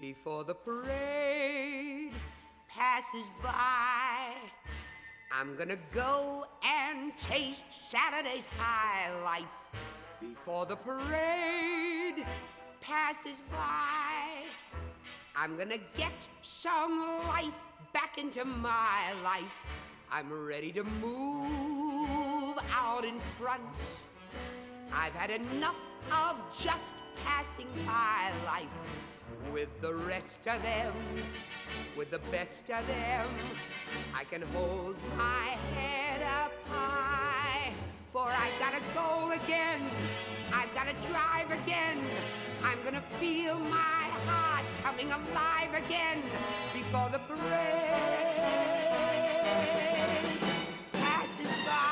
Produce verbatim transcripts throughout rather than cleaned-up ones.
Before the parade passes by, I'm gonna go and taste Saturday's high life. Before the parade passes by, I'm gonna get some life back into my life. I'm ready to move out in front. I've had enough of just passing by life with the rest of them, with the best of them. I can hold my head up high, for I've got a goal again. I've got to drive again. I'm gonna feel my heart coming alive again before the parade passes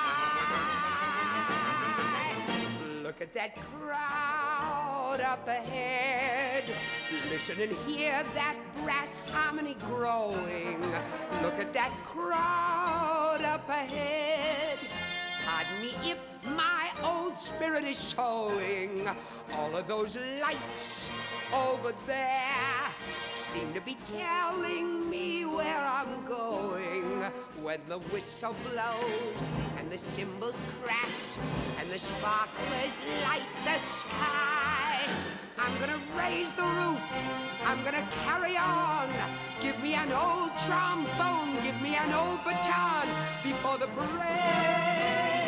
by. Look at that crowd up ahead. Listen and hear that brass harmony growing. Look at that crowd up ahead. Pardon me if my old spirit is showing. All of those lights over there seem to be telling me where I'm going. When the whistle blows and the cymbals crash and the sparklers light the sky, I'm gonna raise the roof, I'm gonna carry on. Give me an old trombone, give me an old baton before the parade